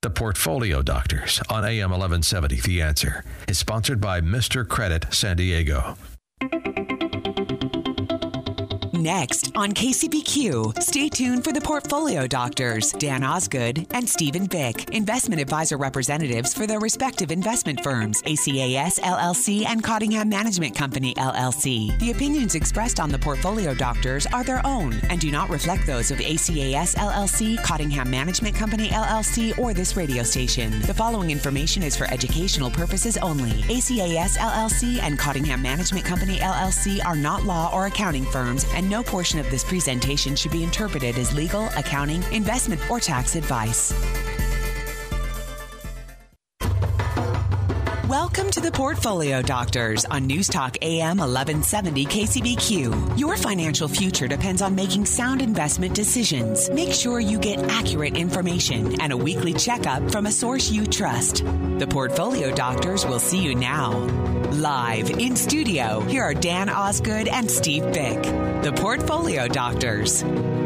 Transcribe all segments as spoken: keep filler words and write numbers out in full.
The Portfolio Doctors on A M eleven seventy The Answer is sponsored by Mister Credit San Diego. Next on K C B Q, stay tuned for the Portfolio Doctors, Dan Osgood and Stephen Bick, investment advisor representatives for their respective investment firms, A C A S L L C and Cottingham Management Company L L C. The opinions expressed on the Portfolio Doctors are their own and do not reflect those of A C A S L L C, Cottingham Management Company L L C, or this radio station. The following information is for educational purposes only. A C A S L L C and Cottingham Management Company L L C are not law or accounting firms, and no portion of this presentation should be interpreted as legal, accounting, investment, or tax advice. Welcome to the Portfolio Doctors on News Talk A M eleven seventy K C B Q. Your financial future depends on making sound investment decisions. Make sure you get accurate information and a weekly checkup from a source you trust. The Portfolio Doctors will see you now. Live in studio, here are Dan Osgood and Steve Bick. The Portfolio Doctors.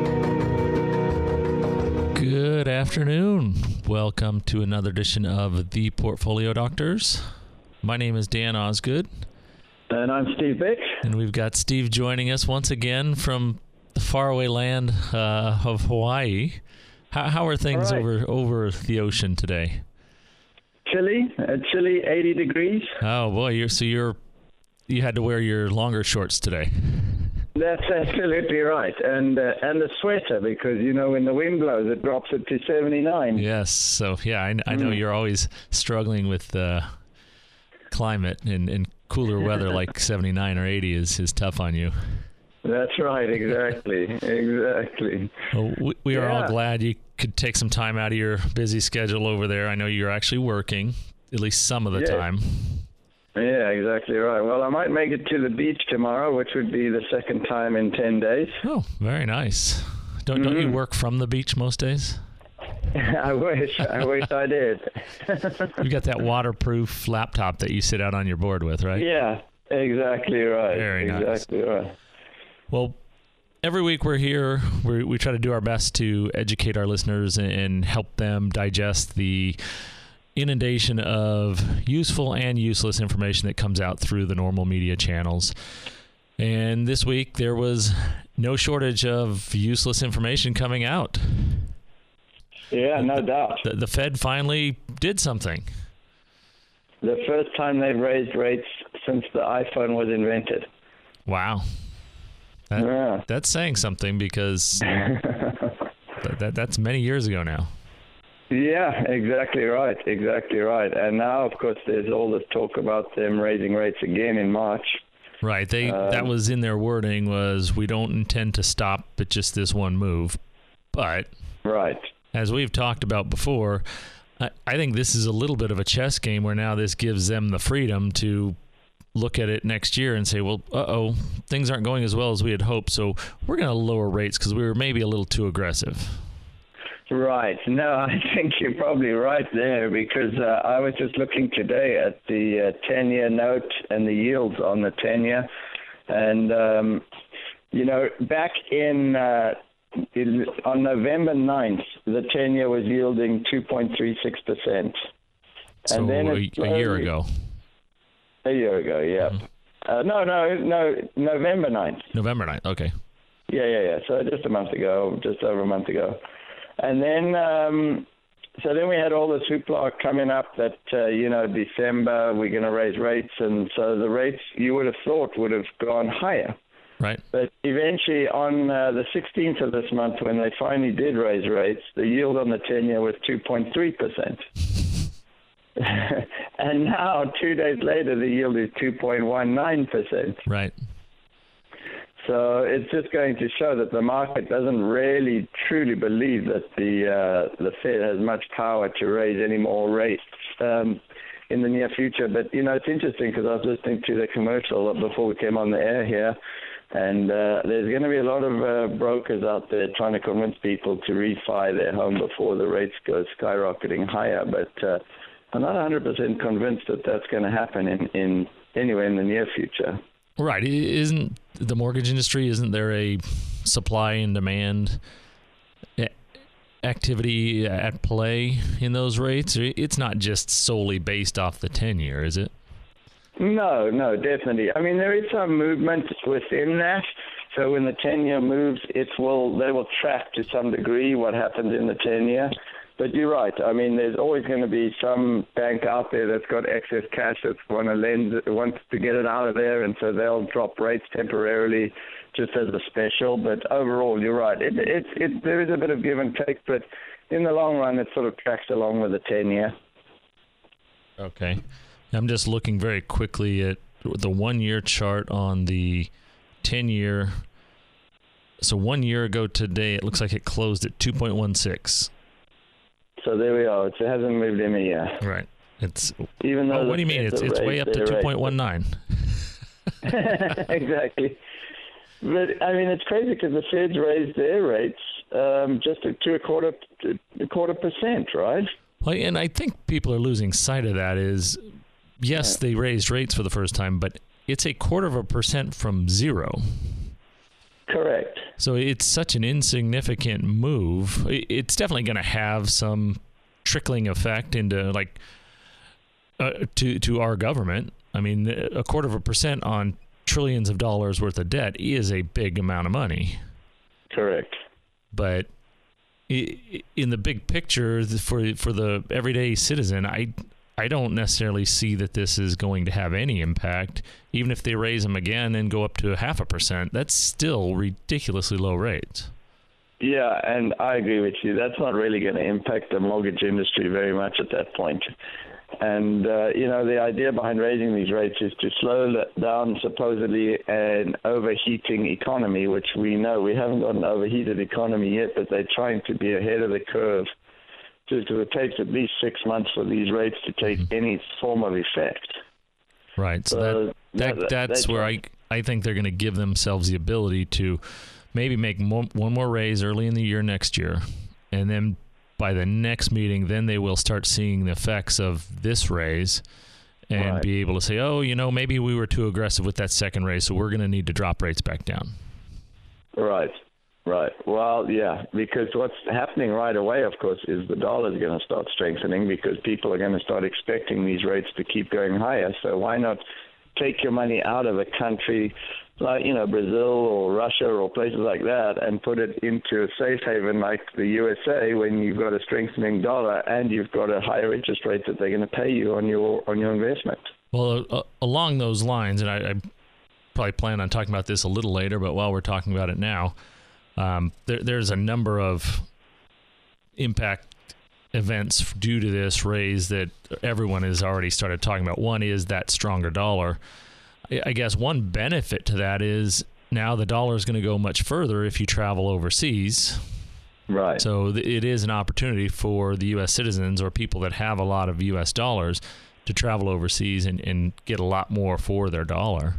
Good afternoon. Welcome to another edition of The Portfolio Doctors. My name is Dan Osgood. And I'm Steve Bick. And we've got Steve joining us once again from the faraway land uh, of Hawaii. How, how are things right. over over the ocean today? Chilly, uh, chilly, eighty degrees. Oh boy, you're so you're you had to wear your longer shorts today. That's absolutely right, and uh, and the sweater, because you know when the wind blows, it drops it to seventy-nine. Yes, so yeah, I, I know mm. you're always struggling with uh, climate, and, and cooler weather like seventy-nine or eighty is, is tough on you. That's right, exactly, exactly. Well, we, we are yeah. all glad you could take some time out of your busy schedule over there. I know you're actually working, at least some of the yeah. time. Yeah, exactly right. Well, I might make it to the beach tomorrow, which would be the second time in ten days. Oh, very nice. Don't, mm-hmm. don't you work from the beach most days? I wish. I wish I did. You got that waterproof laptop that you sit out on your board with, right? Yeah, exactly right. Very nice. Exactly right. Well, every week we're here, we we try to do our best to educate our listeners and, and help them digest the inundation of useful and useless information that comes out through the normal media channels. And this week there was no shortage of useless information coming out. Yeah, no doubt. The, the Fed finally did something. The first time they've raised rates since the iPhone was invented. Wow. That, yeah. That's saying something, because that, that that's many years ago now. Yeah, exactly right, exactly right. And now, of course, there's all this talk about them raising rates again in March. Right. They uh, that was in their wording, was we don't intend to stop at just this one move. But right, as we've talked about before, I, I think this is a little bit of a chess game where now this gives them the freedom to look at it next year and say, well, uh-oh, things aren't going as well as we had hoped, so we're going to lower rates because we were maybe a little too aggressive. Right. No, I think you're probably right there, because uh, I was just looking today at the uh, ten-year note and the yields on the ten-year. And, um, you know, back in, uh, in on November ninth, the ten-year was yielding two point three six percent. So and then a, slowly, a year ago. A year ago, yeah. Mm-hmm. Uh, no, no, no, November ninth. November ninth, okay. Yeah, yeah, yeah. So just a month ago, just over a month ago. And then, um, so then we had all this hoopla coming up that, uh, you know, December, we're going to raise rates. And so the rates, you would have thought, would have gone higher. Right. But eventually on uh, the sixteenth of this month, when they finally did raise rates, the yield on the ten-year was two point three percent. And now, two days later, the yield is two point one nine percent. Right. So it's just going to show that the market doesn't really truly believe that the uh, the Fed has much power to raise any more rates um, in the near future. But, you know, it's interesting because I was listening to the commercial before we came on the air here, and uh, there's going to be a lot of uh, brokers out there trying to convince people to refi their home before the rates go skyrocketing higher. But uh, I'm not one hundred percent convinced that that's going to happen in, in anywhere in the near future. Right. Isn't the mortgage industry, isn't there a supply and demand activity at play in those rates? It's not just solely based off the ten-year, is it? No, no, definitely. I mean, there is some movement within that. So when the ten-year moves, it will they will track to some degree what happens in the ten-year. But you're right. I mean, there's always going to be some bank out there that's got excess cash that's want to lend, wants to get it out of there, and so they'll drop rates temporarily just as a special. But overall, you're right. It, it, it, there is a bit of give and take, but in the long run, it sort of tracks along with the ten-year. Okay. I'm just looking very quickly at the one-year chart on the ten-year. So one year ago today, it looks like it closed at two point one six. So there we are. It hasn't moved in a year. Right. It's even though. Oh, what do you mean? It's it's way up to two point one nine. Exactly. But I mean, it's crazy because the Feds raised their rates um, just to, to a quarter to a quarter percent, right? Well, and I think people are losing sight of that. Is yes, yeah. They raised rates for the first time, but it's a quarter of a percent from zero. Correct. So it's such an insignificant move. It's definitely going to have some trickling effect into like uh, to to our government. I mean, a quarter of a percent on trillions of dollars worth of debt is a big amount of money. Correct. But in the big picture, for for the everyday citizen, I I don't necessarily see that this is going to have any impact. Even if they raise them again and go up to a half a percent, that's still ridiculously low rates. Yeah, and I agree with you. That's not really going to impact the mortgage industry very much at that point. And, uh, you know, the idea behind raising these rates is to slow down supposedly an overheating economy, which we know we haven't got an overheated economy yet, but they're trying to be ahead of the curve. Because it takes at least six months for these rates to take mm-hmm. any form of effect. Right. So, so that, that, that that's, that's where I I think they're going to give themselves the ability to maybe make more, one more raise early in the year next year, and then by the next meeting, then they will start seeing the effects of this raise and right. be able to say, oh, you know, maybe we were too aggressive with that second raise, so we're going to need to drop rates back down. Right. Right. Well, yeah, because what's happening right away, of course, is the dollar is going to start strengthening because people are going to start expecting these rates to keep going higher. So why not take your money out of a country like, you know, Brazil or Russia or places like that and put it into a safe haven like the U S A when you've got a strengthening dollar and you've got a higher interest rate that they're going to pay you on your on your investment. Well, uh, along those lines, and I, I probably plan on talking about this a little later, but while we're talking about it now, Um, there, there's a number of impact events due to this raise that everyone has already started talking about. One is that stronger dollar. I guess one benefit to that is now the dollar is going to go much further if you travel overseas. Right. So th- it is an opportunity for the U S citizens or people that have a lot of U S dollars to travel overseas and, and get a lot more for their dollar.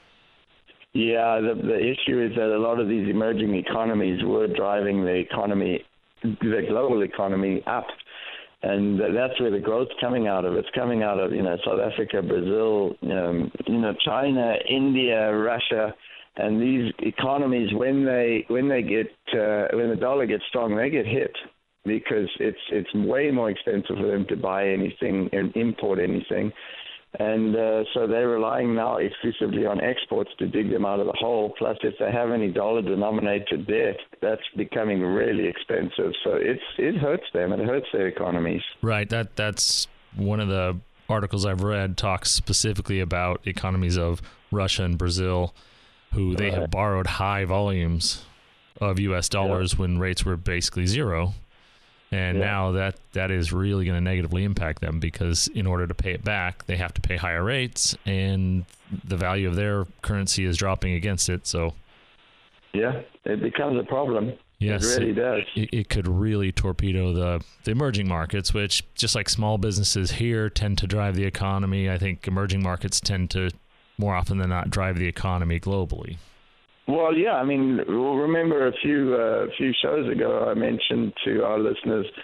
Yeah, the, the issue is that a lot of these emerging economies were driving the economy, the global economy up. And that's where the growth's coming out of. It's coming out of, you know, South Africa, Brazil, um, you know, China, India, Russia. And these economies, when they when they get uh, when the dollar gets strong, they get hit because it's it's way more expensive for them to buy anything and import anything. And uh, so they're relying now exclusively on exports to dig them out of the hole. Plus, if they have any dollar-denominated debt, that's becoming really expensive. So it's it hurts them. It hurts their economies. Right. That that's one of the articles I've read talks specifically about economies of Russia and Brazil, who they right. have borrowed high volumes of U S dollars yeah. when rates were basically zero. And yeah. now that, that is really going to negatively impact them because in order to pay it back, they have to pay higher rates, and the value of their currency is dropping against it. So, yeah, it becomes a problem. Yes, it really it, does. It, it could really torpedo the, the emerging markets, which just like small businesses here tend to drive the economy. I think emerging markets tend to more often than not drive the economy globally. Well, yeah, I mean, remember a few uh, few shows ago I mentioned to our listeners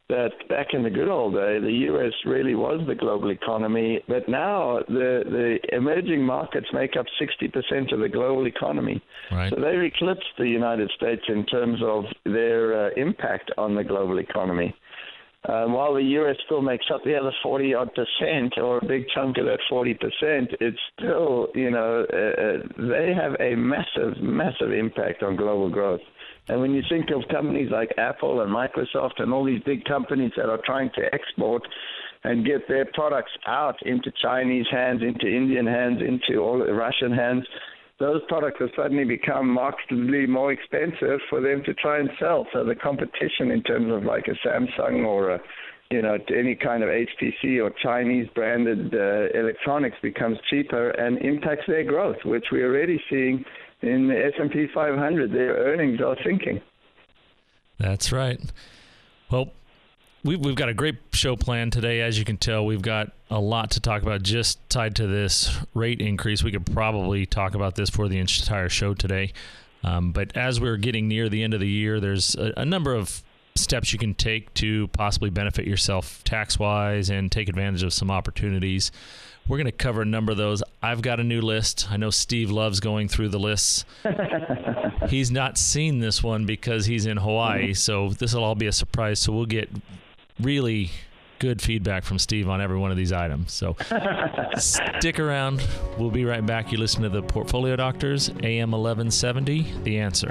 that back in the good old day, the U S really was the global economy, but now the, the emerging markets make up sixty percent of the global economy. Right. So they've eclipsed the United States in terms of their uh, impact on the global economy. Um, while the U S still makes up the other forty-odd percent, or a big chunk of that forty percent, it's still, you know, uh, they have a massive, massive impact on global growth. And when you think of companies like Apple and Microsoft and all these big companies that are trying to export and get their products out into Chinese hands, into Indian hands, into all the Russian hands, those products have suddenly become markedly more expensive for them to try and sell. So the competition in terms of like a Samsung or a, you know, any kind of H T C or Chinese branded uh, electronics becomes cheaper and impacts their growth, which we're already seeing in the S and P five hundred. Their earnings are sinking. That's right. Well, we've, we've got a great show planned today. As you can tell, we've got a lot to talk about just tied to this rate increase. We could probably talk about this for the entire show today. Um, but as we're getting near the end of the year, there's a, a number of steps you can take to possibly benefit yourself tax-wise and take advantage of some opportunities. We're going to cover a number of those. I've got a new list. I know Steve loves going through the lists. He's not seen this one because he's in Hawaii, so this will all be a surprise. So we'll get really good feedback from Steve on every one of these items. So stick around. We'll be right back. You listen to the Portfolio Doctors, A M eleven seventy, The Answer.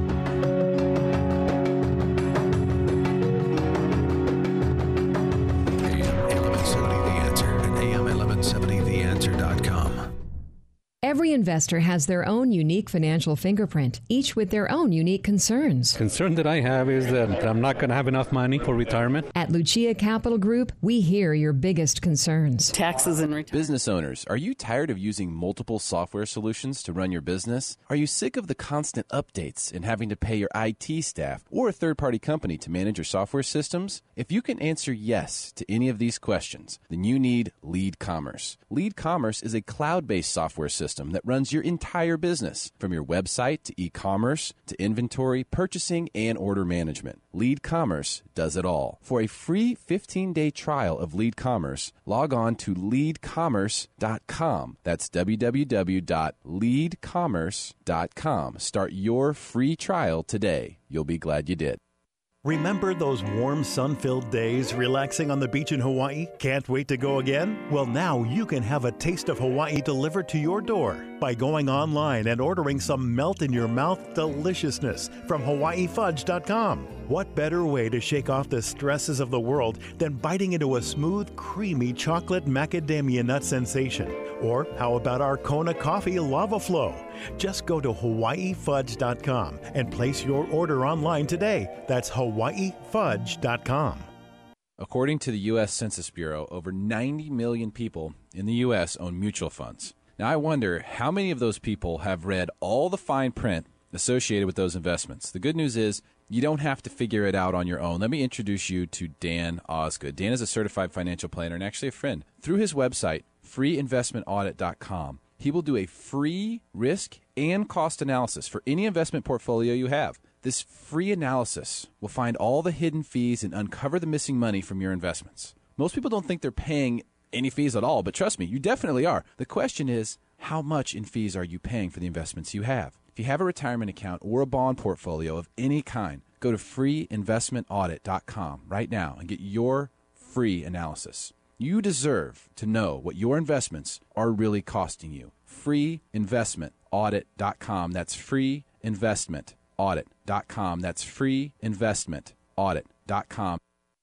Every investor has their own unique financial fingerprint, each with their own unique concerns. Concern that I have is that I'm not going to have enough money for retirement. At Lucia Capital Group, we hear your biggest concerns. Taxes and retirement. Business owners, are you tired of using multiple software solutions to run your business? Are you sick of the constant updates and having to pay your I T staff or a third-party company to manage your software systems? If you can answer yes to any of these questions, then you need Lead Commerce. Lead Commerce is a cloud-based software system that runs your entire business, from your website to e-commerce to inventory, purchasing, and order management. Lead Commerce does it all. For a free fifteen-day trial of Lead Commerce, log on to lead commerce dot com. That's w w w dot lead commerce dot com. Start your free trial today. You'll be glad you did. Remember those warm, sun-filled days relaxing on the beach in Hawaii? Can't wait to go again? Well, now you can have a taste of Hawaii delivered to your door by going online and ordering some melt-in-your-mouth deliciousness from hawaii fudge dot com. What better way to shake off the stresses of the world than biting into a smooth, creamy chocolate macadamia nut sensation? Or how about our Kona Coffee Lava Flow? Just go to hawaii fudge dot com and place your order online today. That's hawaii fudge dot com. According to the U S Census Bureau, over ninety million people in the U S own mutual funds. Now, I wonder how many of those people have read all the fine print associated with those investments. The good news is you don't have to figure it out on your own. Let me introduce you to Dan Osgood. Dan is a certified financial planner and actually a friend. Through his website, free investment audit dot com, he will do a free risk and cost analysis for any investment portfolio you have. This free analysis will find all the hidden fees and uncover the missing money from your investments. Most people don't think they're paying any fees at all, but trust me, you definitely are. The question is, how much in fees are you paying for the investments you have? If you have a retirement account or a bond portfolio of any kind, go to free investment audit dot com right now and get your free analysis. You deserve to know what your investments are really costing you. free investment audit dot com. That's free investment audit dot com. That's free investment audit dot com.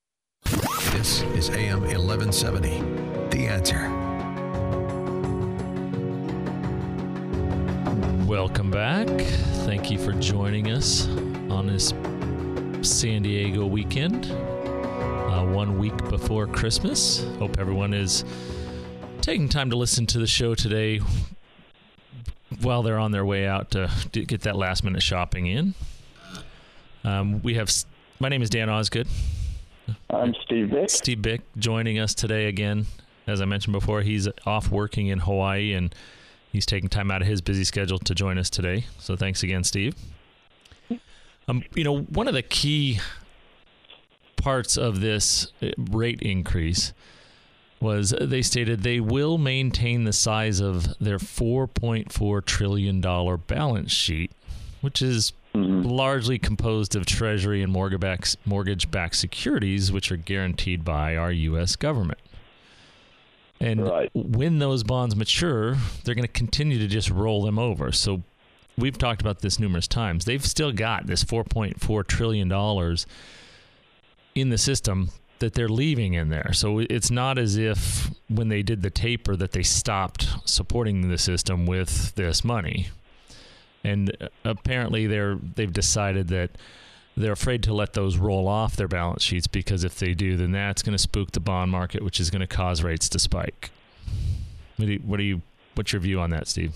This is A M eleven seventy, The Answer. Welcome back. Thank you for joining us on this San Diego weekend, uh, one week before Christmas. Hope everyone is taking time to listen to the show today while they're on their way out to get that last minute shopping in. Um, we have, my name is Dan Osgood. I'm Steve Bick. Steve Bick joining us today again. As I mentioned before, he's off working in Hawaii and he's taking time out of his busy schedule to join us today. So thanks again, Steve. Um, you know, one of the key parts of this rate increase was they stated they will maintain the size of their four point four trillion dollars balance sheet, which is mm-hmm. largely composed of Treasury and mortgage-backed securities, which are guaranteed by our U S government. And right. when those bonds mature, they're going to continue to just roll them over. So we've talked about this numerous times. They've still got this four point four trillion dollars in the system that they're leaving in there. So it's not as if when they did the taper that they stopped supporting the system with this money. And apparently they're they've decided that they're afraid to let those roll off their balance sheets, because if they do, then that's going to spook the bond market, which is going to cause rates to spike. What do you, what do you what's your view on that, Steve?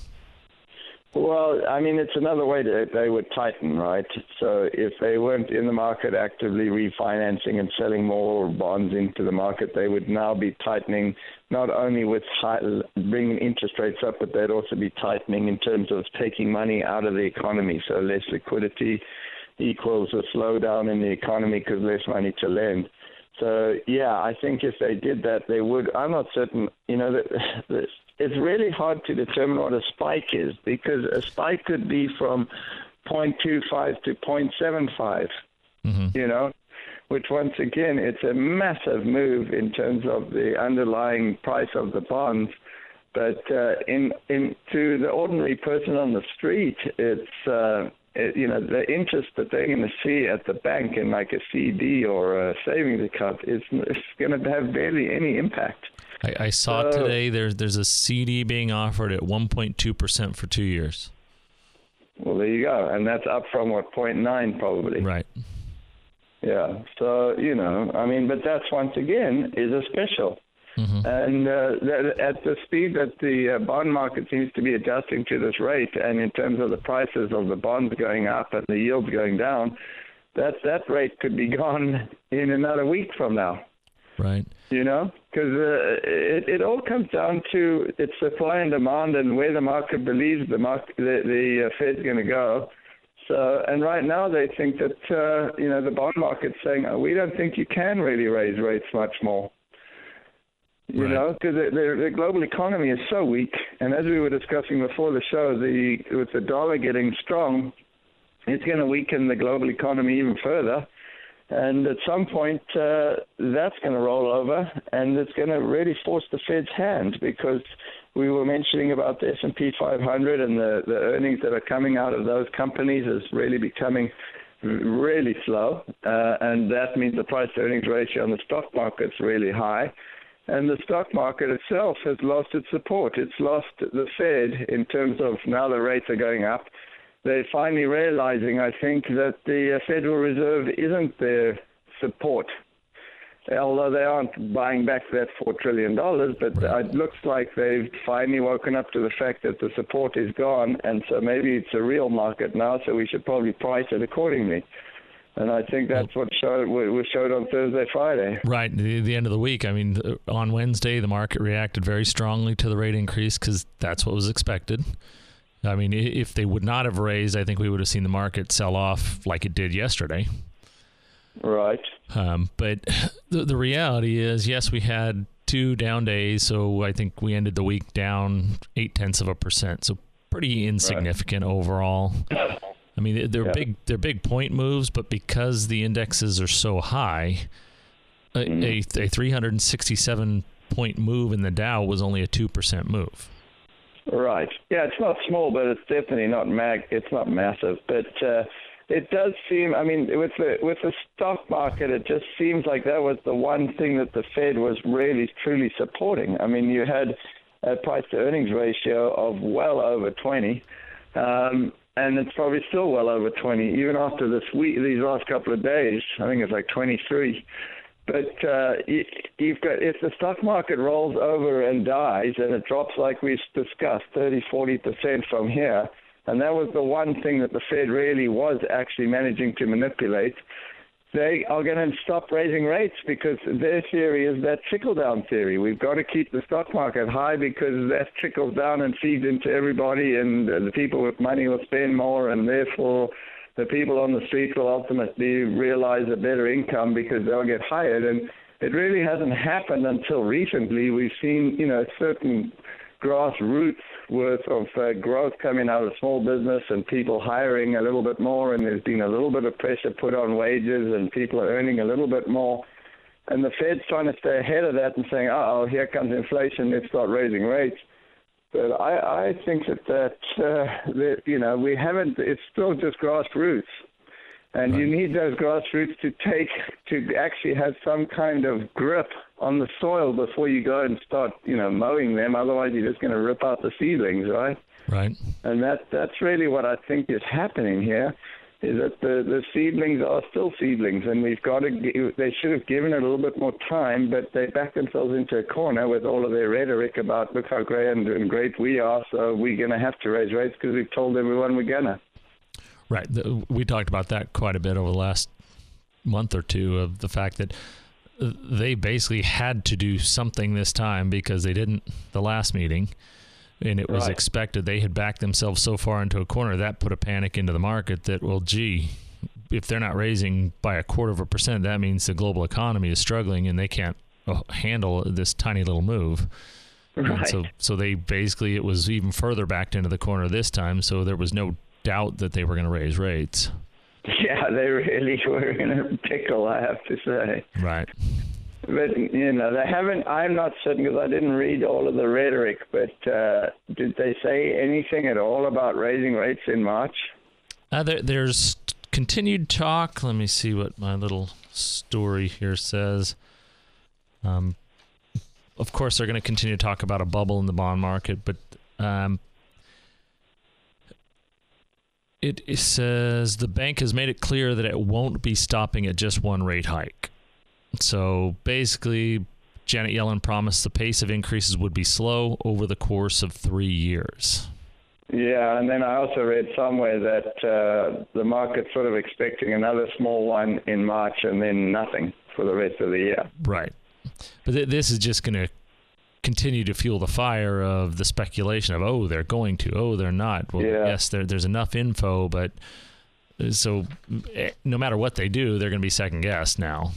Well, I mean, it's another way that they would tighten, right? So if they weren't in the market actively refinancing and selling more bonds into the market, they would now be tightening, not only with high, bringing interest rates up, but they'd also be tightening in terms of taking money out of the economy. So less liquidity equals a slowdown in the economy because less money to lend. So, yeah, I think if they did that, they would. I'm not certain, you know, that, that it's really hard to determine what a spike is, because a spike could be from zero point two five to zero point seven five, mm-hmm. you know, which once again, it's a massive move in terms of the underlying price of the bonds. But uh, in, in to the ordinary person on the street, it's, uh, it, you know, the interest that they're going to see at the bank in like a C D or a savings account is it's going to have barely any impact. I, I saw so, today there's there's a C D being offered at one point two percent for two years. Well, there you go. And that's up from, what, zero point nine probably. Right. Yeah. So, you know, I mean, but that's once again is a special. Mm-hmm. And uh, that, at the speed that the uh, bond market seems to be adjusting to this rate, and in terms of the prices of the bonds going up and the yields going down, that, that rate could be gone in another week from now. Right. You know, because uh, it, it all comes down to its supply and demand and where the market believes the market, the, the uh, Fed's going to go. So, and right now they think that, uh, you know, the bond market's saying, oh, we don't think you can really raise rates much more. You right. know, because the, the, the global economy is so weak. And as we were discussing before the show, the with the dollar getting strong, it's going to weaken the global economy even further. And at some point, uh, that's going to roll over, and it's going to really force the Fed's hand, because we were mentioning about the S and P five hundred and the, the earnings that are coming out of those companies is really becoming really slow, uh, and that means the price-to-earnings ratio on the stock market's really high. And the stock market itself has lost its support. It's lost the Fed in terms of now the rates are going up. They're finally realizing, I think, that the Federal Reserve isn't their support, although they aren't buying back that four trillion dollars. But right. it looks like they've finally woken up to the fact that the support is gone, and so maybe it's a real market now, so we should probably price it accordingly. And I think that's what showed was showed on Thursday, Friday. Right, the, the end of the week. I mean, on Wednesday, the market reacted very strongly to the rate increase because that's what was expected. I mean, if they would not have raised, I think we would have seen the market sell off like it did yesterday. Right. Um, but the, the reality is, yes, we had two down days, so I think we ended the week down eight tenths of a percent. So pretty insignificant right. overall. I mean, they're yeah. big, they're big point moves, but because the indexes are so high, mm-hmm. a, a three hundred sixty-seven point move in the Dow was only a two percent move. Right. Yeah, it's not small, but it's definitely not mag. It's not massive, but uh, it does seem. I mean, with the with the stock market, it just seems like that was the one thing that the Fed was really truly supporting. I mean, you had a price-to-earnings ratio of well over twenty. Um, And it's probably still well over twenty, even after this week, these last couple of days. I think it's like twenty-three. But uh, you, you've got, if the stock market rolls over and dies, and it drops like we've discussed, thirty, forty percent from here, and that was the one thing that the Fed really was actually managing to manipulate, they are going to stop raising rates, because their theory is that trickle-down theory. We've got to keep the stock market high because that trickles down and feeds into everybody, and the people with money will spend more, and therefore the people on the street will ultimately realize a better income because they'll get hired. And it really hasn't happened until recently. We've seen, you know, certain grassroots worth of uh, growth coming out of small business and people hiring a little bit more, and there's been a little bit of pressure put on wages and people are earning a little bit more. And the Fed's trying to stay ahead of that and saying, uh-oh, here comes inflation, let's start raising rates. But I, I think that, that, uh, that, you know, we haven't, it's still just grassroots. And right. you need those grassroots to take, to actually have some kind of grip on the soil before you go and start, you know, mowing them. Otherwise, you're just going to rip out the seedlings, right? Right. And that that's really what I think is happening here, is that the, the seedlings are still seedlings, and we've got to give, they should have given it a little bit more time, but they backed themselves into a corner with all of their rhetoric about look how great and, and great we are, so we're going to have to raise rates because we've told everyone we're going to. Right. We talked about that quite a bit over the last month or two, of the fact that they basically had to do something this time because they didn't the last meeting, and it was right. expected. They had backed themselves so far into a corner that put a panic into the market that, well, gee, if they're not raising by a quarter of a percent, that means the global economy is struggling and they can't uh, handle this tiny little move. Right. And so, so they basically, it was even further backed into the corner this time, so there was no doubt that they were going to raise rates. Yeah, they really were in a pickle, I have to say. Right. But, you know, they haven't, I'm not certain because I didn't read all of the rhetoric, but uh, did they say anything at all about raising rates in March? Uh, there, there's continued talk. Let me see what my little story here says. Um, of course, they're going to continue to talk about a bubble in the bond market, but um, it, it says the bank has made it clear that it won't be stopping at just one rate hike. So basically, Janet Yellen promised the pace of increases would be slow over the course of three years. Yeah, and then I also read somewhere that uh, the market's sort of expecting another small one in March and then nothing for the rest of the year. Right. But th- this is just going to continue to fuel the fire of the speculation of, oh, they're going to, oh, they're not. Well, yeah. yes, there, there's enough info, but so no matter what they do, they're going to be second-guessed now.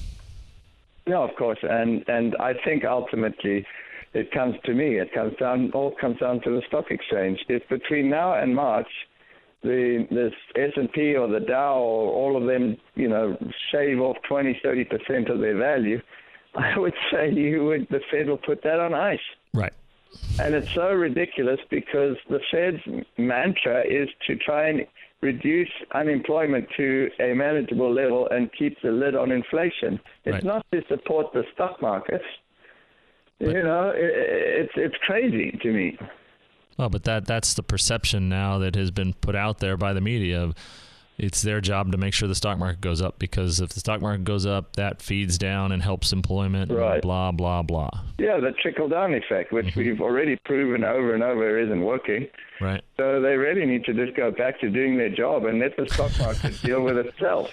No, of course, and and I think ultimately it comes to me. It comes down, all comes down to the stock exchange. If between now and March, the this S and P or the Dow or all of them, you know, shave off twenty, thirty percent of their value, I would say you would the Fed will put that on ice. Right. And it's so ridiculous because the Fed's mantra is to try and reduce unemployment to a manageable level and keep the lid on inflation. It's right. not to support the stock markets. But, you know, it, it's it's crazy to me. Well, but that that's the perception now that has been put out there by the media. It's their job to make sure the stock market goes up, because if the stock market goes up, that feeds down and helps employment, right. and blah, blah, blah. Yeah, the trickle-down effect, which mm-hmm. we've already proven over and over isn't working. Right. So they really need to just go back to doing their job and let the stock market deal with itself.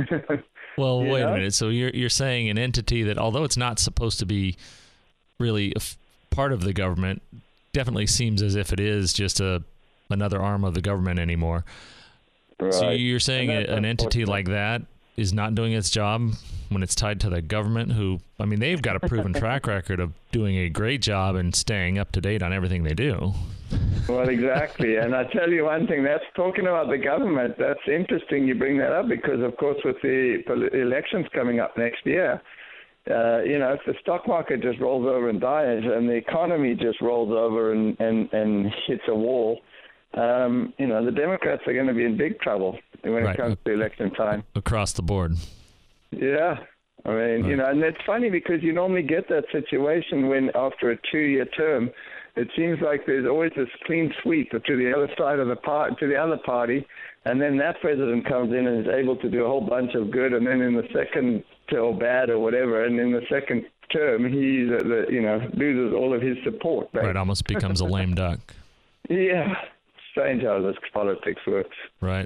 Well, you wait know? a minute. So you're you're saying an entity that, although it's not supposed to be really a f- part of the government, definitely seems as if it is just a another arm of the government anymore. Right. So you're saying a, an entity like that is not doing its job when it's tied to the government, who, I mean, they've got a proven track record of doing a great job and staying up to date on everything they do. Well, exactly. And I tell you one thing, that's talking about the government. That's interesting you bring that up because, of course, with the elections coming up next year, uh, you know, if the stock market just rolls over and dies and the economy just rolls over and, and, and hits a wall, Um, you know, the Democrats are going to be in big trouble when right. it comes to election time. Across the board. Yeah. I mean, right. you know, and it's funny because you normally get that situation when after a two-year term, it seems like there's always this clean sweep to the other side of the part, to the other party, and then that president comes in and is able to do a whole bunch of good, and then in the second, or bad or whatever, and in the second term, he, the, you know, loses all of his support. Right, right almost becomes a lame duck. Yeah. Strange how this politics works. Right.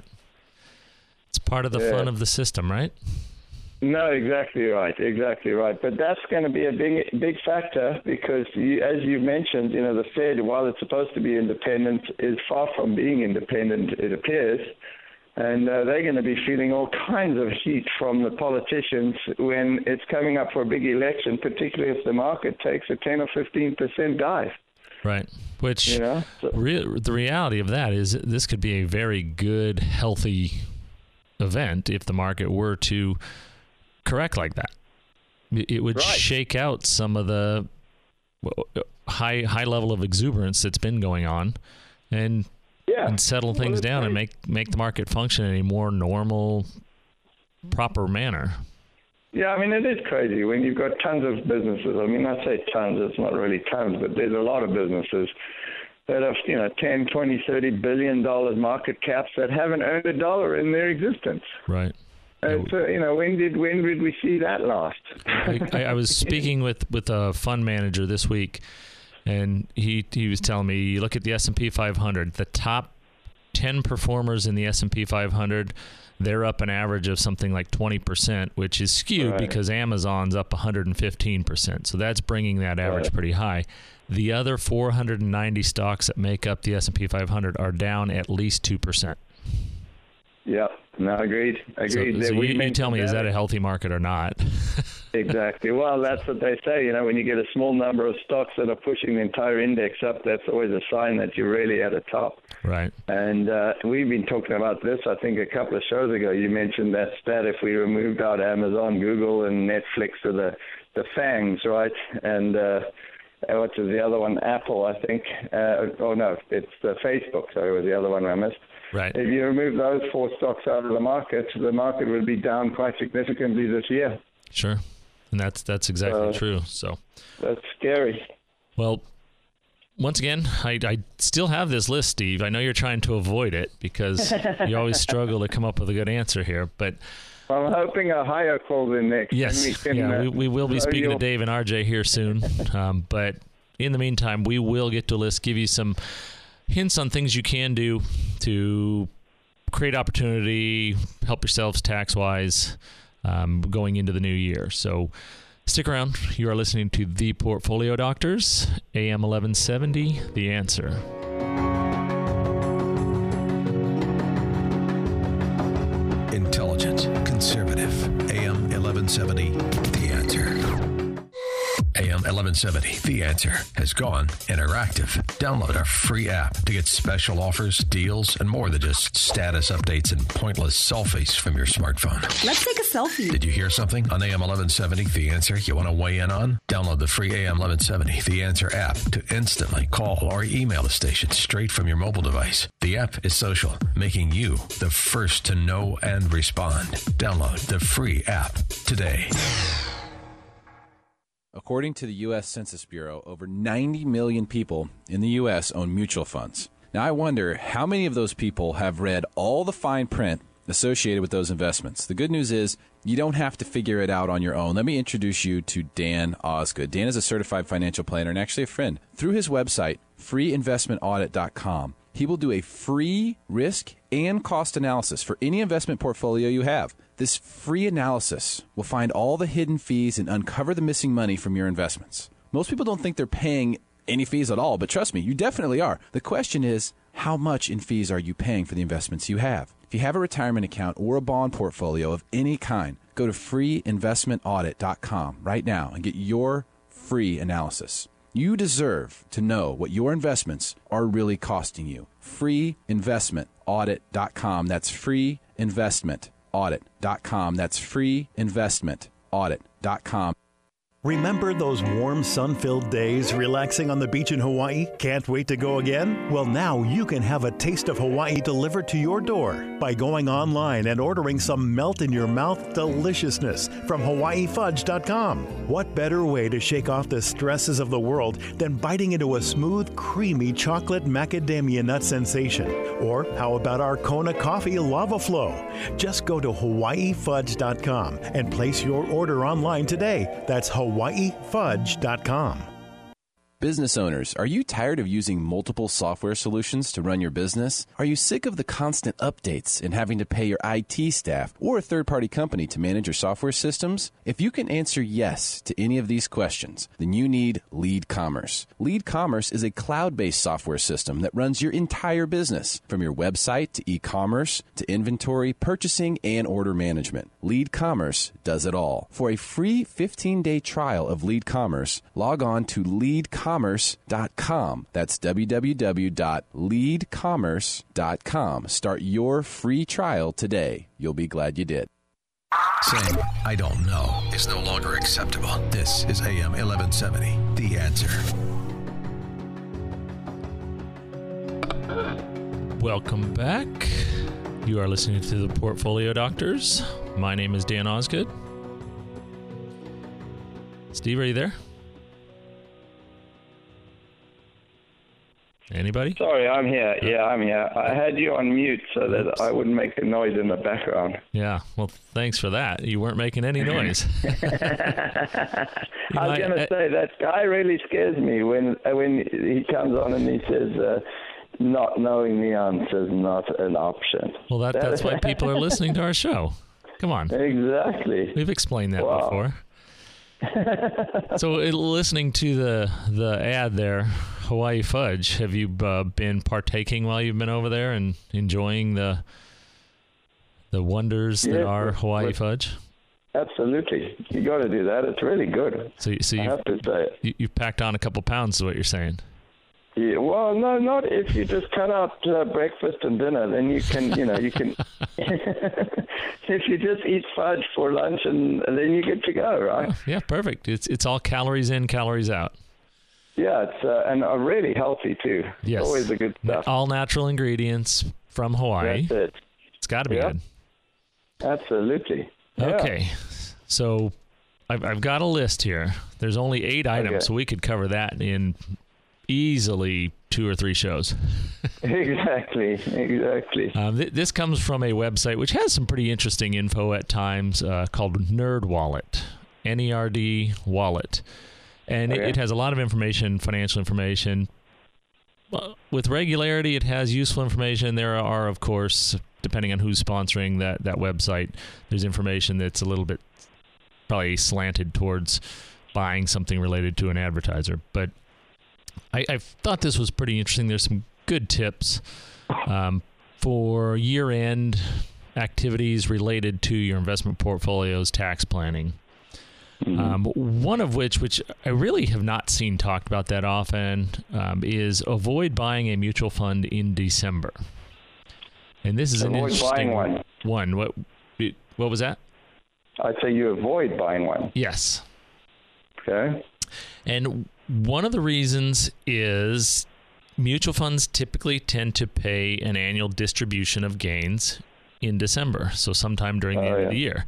It's part of the yeah. fun of the system, right? No, exactly right, exactly right. But that's going to be a big, big factor because, you, as you mentioned, you know, the Fed, while it's supposed to be independent, is far from being independent. It appears, And uh, they're going to be feeling all kinds of heat from the politicians when it's coming up for a big election, particularly if the market takes a ten or fifteen percent dive. Right. Which, you know, so, re- the reality of that is this could be a very good, healthy event if the market were to correct like that. It would right. shake out some of the high high level of exuberance that's been going on and yeah. and settle things well, down great. and make make the market function in a more normal, proper manner. Yeah, I mean, it is crazy when you've got tons of businesses. I mean, I say tons, it's not really tons, but there's a lot of businesses that have, you know, ten, twenty, thirty billion dollars market caps that haven't earned a dollar in their existence. Right. Uh, so, you know, when did when did we see that last? I, I, I was speaking with, with a fund manager this week, and he he was telling me, you look at the S and P five hundred, the top ten performers in the S and P five hundred, they're up an average of something like twenty percent, which is skewed right. because Amazon's up one hundred fifteen percent. So that's bringing that average right. pretty high. The other four hundred ninety stocks that make up the S and P five hundred are down at least two percent. Yeah, no, agreed. Agreed. So, so you, you tell me, that. Is that a healthy market or not? Exactly. Well, that's what they say. You know, when you get a small number of stocks that are pushing the entire index up, that's always a sign that you're really at the top. Right. And uh, we've been talking about this, I think, a couple of shows ago. You mentioned that stat if we removed out Amazon, Google, and Netflix or the, the FANGs, right? And uh, what was the other one? Apple, I think. Uh, oh, no, it's uh, Facebook. Sorry, was the other one I missed. Right. If you remove those four stocks out of the market, the market would be down quite significantly this year. Sure. And that's that's exactly uh, true. So that's scary. Well, once again, I, I still have this list, Steve. I know you're trying to avoid it because you always struggle to come up with a good answer here. But I'm hoping a higher call in next. Yes, we can, yeah, uh, we, we will be speaking your... to Dave and R J here soon. Um, but in the meantime, we will get to a list, give you some hints on things you can do to create opportunity, help yourselves tax-wise um, going into the new year. So stick around. You are listening to The Portfolio Doctors, A M eleven seventy, The Answer. Intelligent, conservative, A M eleven seventy, The Answer. A M eleven seventy, The Answer, has gone interactive. Download our free app to get special offers, deals, and more than just status updates and pointless selfies from your smartphone. Let's take a selfie. Did you hear something on A M eleven seventy, The Answer, you want to weigh in on? Download the free A M eleven seventy, The Answer app to instantly call or email the station straight from your mobile device. The app is social, making you the first to know and respond. Download the free app today. According to the U S Census Bureau, over ninety million people in the U S own mutual funds. Now, I wonder how many of those people have read all the fine print associated with those investments. The good news is you don't have to figure it out on your own. Let me introduce you to Dan Osgood. Dan is a certified financial planner and actually a friend. Through his website, free investment audit dot com, he will do a free risk and cost analysis for any investment portfolio you have. This free analysis will find all the hidden fees and uncover the missing money from your investments. Most people don't think they're paying any fees at all, but trust me, you definitely are. The question is, how much in fees are you paying for the investments you have? If you have a retirement account or a bond portfolio of any kind, go to free investment audit dot com right now and get your free analysis. You deserve to know what your investments are really costing you. free investment audit dot com. That's free investment audit dot com. That's free investment audit dot com. Remember those warm, sun-filled days relaxing on the beach in Hawaii? Can't wait to go again? Well, now you can have a taste of Hawaii delivered to your door by going online and ordering some melt-in-your-mouth deliciousness from Hawaii Fudge dot com. What better way to shake off the stresses of the world than biting into a smooth, creamy chocolate macadamia nut sensation? Or how about our Kona Coffee Lava Flow? Just go to Hawaii Fudge dot com and place your order online today. That's Hawaii Fudge dot com. Business owners, are you tired of using multiple software solutions to run your business? Are you sick of the constant updates and having to pay your I T staff or a third-party company to manage your software systems? If you can answer yes to any of these questions, then you need Lead Commerce. Lead Commerce is a cloud-based software system that runs your entire business, from your website to e-commerce to inventory, purchasing, and order management. Lead Commerce does it all. For a free fifteen-day trial of Lead Commerce, log on to lead commerce dot com. That's w w w dot lead commerce dot com. Start your free trial today. You'll be glad you did. Saying, I don't know, is no longer acceptable. This is A M eleven seventy, The Answer. Welcome back. You are listening to the Portfolio Doctors. My name is Dan Osgood. Steve, are you there? Anybody? Sorry, I'm here. Yeah, I'm here. I had you on mute so that Oops. I wouldn't make a noise in the background. Yeah, well, thanks for that. You weren't making any noise. I was going to uh, say, that guy really scares me when when he comes on and he says, uh, not knowing the answer is not an option. Well, that, that's why people are listening to our show. Come on. Exactly. We've explained that wow. before. So, it, listening to the the ad there, Hawaii Fudge, have you uh, been partaking while you've been over there and enjoying the the wonders that yes, are Hawaii Fudge? Absolutely, you got to do that. It's really good. So, so I have to say, you, you packed on a couple pounds, is what you're saying? Yeah, well, no, not if you just cut out uh, breakfast and dinner. Then you can, you know, you can. If you just eat fudge for lunch, and, and then you get to go, right? Oh, yeah, perfect. It's it's all calories in, calories out. Yeah, it's uh, and uh, really healthy too. Yes, it's always a good stuff. All natural ingredients from Hawaii. That's it. It's got to be yeah. good. Absolutely. Okay, yeah. so I've I've got a list here. There's only eight items, okay. so we could cover that in easily two or three shows. exactly, exactly. Um, th- this comes from a website which has some pretty interesting info at times uh, called NerdWallet, N E R D Wallet. And okay. it, it has a lot of information, financial information. Uh, with regularity, it has useful information. There are, of course, depending on who's sponsoring that, that website, there's information that's a little bit probably slanted towards buying something related to an advertiser. But I, I thought this was pretty interesting. There's some good tips um, for year-end activities related to your investment portfolio's tax planning. Mm-hmm. Um, one of which, which I really have not seen talked about that often, um, is avoid buying a mutual fund in December. And this is avoid an interesting buying one. one. What, what was that? I'd say you avoid buying one. Yes. Okay. And one of the reasons is mutual funds typically tend to pay an annual distribution of gains in December, so sometime during the oh, end yeah. of the year.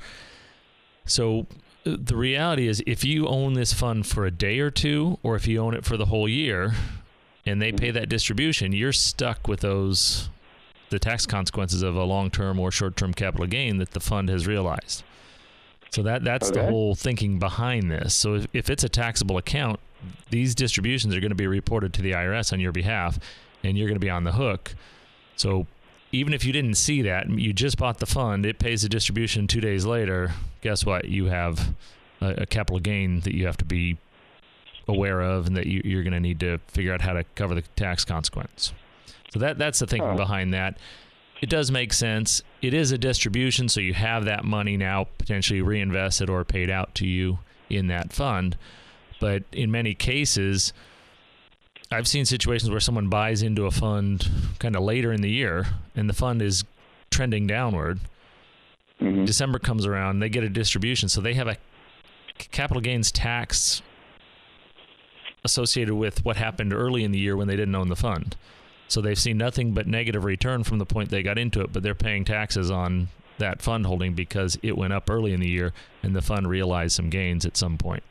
So the reality is if you own this fund for a day or two, or if you own it for the whole year, and they pay that distribution, you're stuck with those, the tax consequences of a long-term or short-term capital gain that the fund has realized. So that that's okay. the whole thinking behind this. So if, if it's a taxable account, these distributions are going to be reported to the I R S on your behalf, and you're going to be on the hook. So even if you didn't see that, you just bought the fund, it pays the distribution two days later, guess what? You have a, a capital gain that you have to be aware of and that you, you're going to need to figure out how to cover the tax consequence. So that that's the thinking oh. behind that. It does make sense. It is a distribution, so you have that money now potentially reinvested or paid out to you in that fund. But in many cases, I've seen situations where someone buys into a fund kind of later in the year, and the fund is trending downward. Mm-hmm. December comes around, they get a distribution, so they have a capital gains tax associated with what happened early in the year when they didn't own the fund. So they've seen nothing but negative return from the point they got into it, but they're paying taxes on that fund holding because it went up early in the year and the fund realized some gains at some point.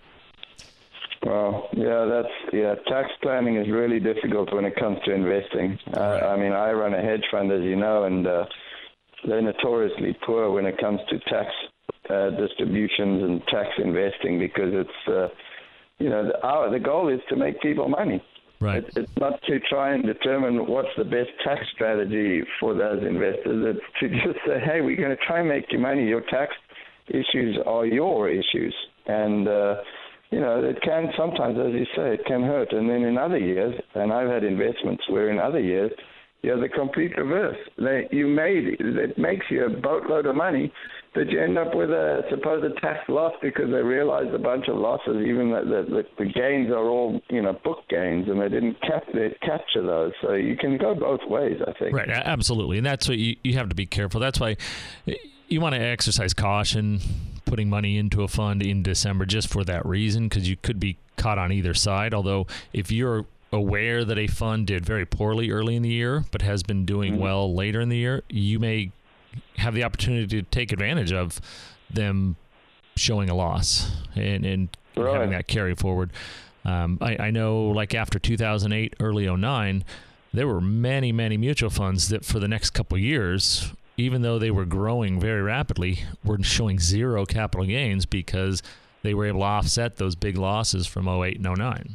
Well, yeah, that's yeah. Tax planning is really difficult when it comes to investing. Uh, right. I mean, I run a hedge fund, as you know, and uh, they're notoriously poor when it comes to tax uh, distributions and tax investing because it's uh, you know, the, our, the goal is to make people money. Right. It's, it's not to try and determine what's the best tax strategy for those investors. It's to just say, hey, we're going to try and make you money. Your tax issues are your issues. And, uh, you know, it can sometimes, as you say, it can hurt. And then in other years, and I've had investments where in other years, you have the complete reverse. They, you made, it makes you a boatload of money, but you end up with a supposed tax loss because they realized a bunch of losses, even that the, the, the gains are all, you know, book gains, and they didn't cap, they capture those. So you can go both ways, I think. Right, absolutely. And that's what you, you have to be careful. That's why you want to exercise caution putting money into a fund in December just for that reason, because you could be caught on either side. Although if you're aware that a fund did very poorly early in the year but has been doing mm-hmm. well later in the year, you may have the opportunity to take advantage of them showing a loss and, and right. having that carry forward. Um, I, I know, like after two thousand eight, early oh nine, there were many, many mutual funds that for the next couple of years, even though they were growing very rapidly, were showing zero capital gains because they were able to offset those big losses from oh eight and oh nine.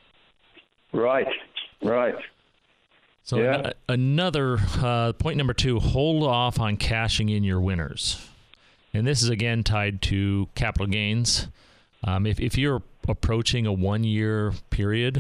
Right, right. So yeah. an- another uh, point number two, hold off on cashing in your winners. And this is, again, tied to capital gains. Um, if, if you're approaching a one-year period,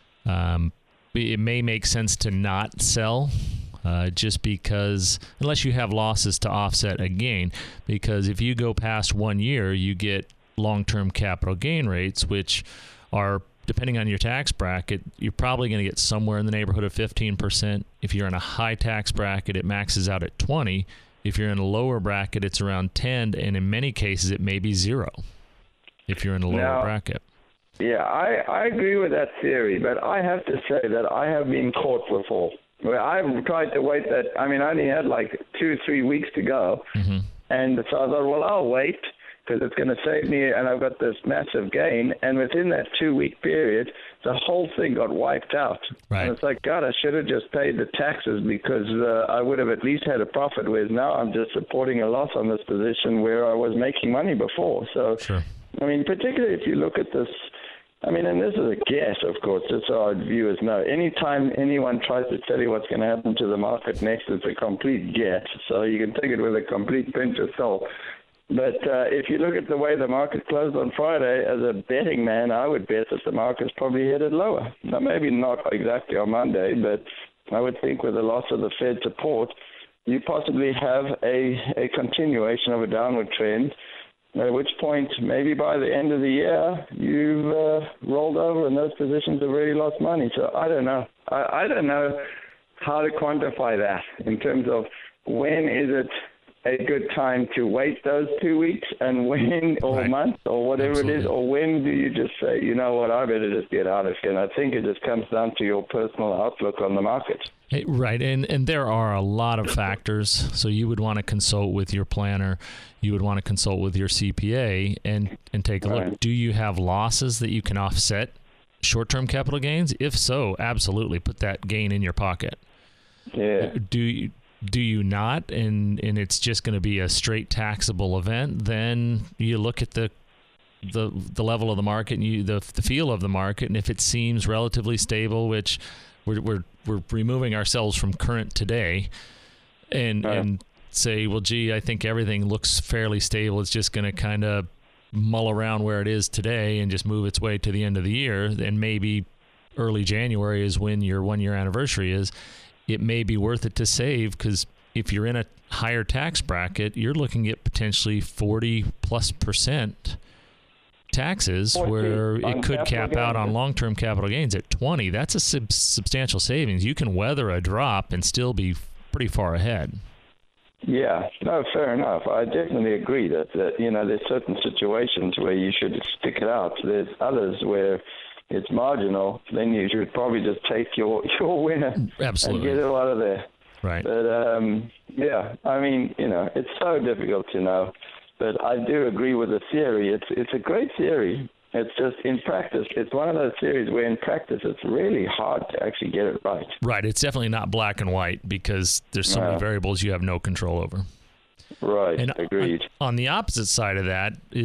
um, it may make sense to not sell uh, just because, unless you have losses to offset a gain, because if you go past one year, you get long-term capital gain rates, which are, depending on your tax bracket, you're probably going to get somewhere in the neighborhood of fifteen percent. If you're in a high tax bracket, it maxes out at twenty. If you're in a lower bracket, it's around ten, and in many cases, it may be zero if you're in a lower now, bracket. Yeah, I, I agree with that theory, but I have to say that I have been caught before. I've tried to wait that, I mean, I only had like two or three weeks to go, mm-hmm. and so I thought, well, I'll wait, because it's going to save me, and I've got this massive gain. And within that two-week period, the whole thing got wiped out. Right. And it's like, God, I should have just paid the taxes because uh, I would have at least had a profit, whereas now I'm just supporting a loss on this position where I was making money before. So, sure. I mean, particularly if you look at this, I mean, and this is a guess, of course, just so our viewers know. Anytime anyone tries to tell you what's going to happen to the market next, it's a complete guess. So you can take it with a complete pinch of salt. But uh, if you look at the way the market closed on Friday, as a betting man, I would bet that the market's probably headed lower. Now, maybe not exactly on Monday, but I would think with the loss of the Fed support, you possibly have a, a continuation of a downward trend, at which point maybe by the end of the year, you've uh, rolled over and those positions have really lost money. So I don't know. I, I don't know how to quantify that in terms of when is it a good time to wait those two weeks and when, or right. month, or whatever Absolutely. It is, or when do you just say, you know what, I better just get out of here? And I think it just comes down to your personal outlook on the market. Right, and and there are a lot of factors. So you would want to consult with your planner, you would want to consult with your C P A, and and take a right. look. Do you have losses that you can offset short-term capital gains? If so, absolutely, put that gain in your pocket. Yeah. Do you? Do you not, and and it's just going to be a straight taxable event? Then you look at the the the level of the market and you the the feel of the market, and if it seems relatively stable, which we're we're we're removing ourselves from current today, and right. and say, well, gee, I think everything looks fairly stable. It's just going to kind of mull around where it is today and just move its way to the end of the year. And maybe early January is when your one year anniversary is. It may be worth it to save, because if you're in a higher tax bracket, you're looking at potentially forty plus percent taxes, where it could cap gains. Out on long-term capital gains at twenty. That's a sub- substantial savings. You can weather a drop and still be pretty far ahead. Yeah, no, fair enough. I definitely agree that, that you know, there's certain situations where you should stick it out. There's others where it's marginal, then you should probably just take your, your winner Absolutely. and get it out of there. Right. But, um, yeah, I mean, you know, it's so difficult to know. But I do agree with the theory. It's it's a great theory. It's just in practice, it's one of those theories where in practice it's really hard to actually get it right. Right. It's definitely not black and white because there's so no. many variables you have no control over. Right. And agreed. On, on the opposite side of that is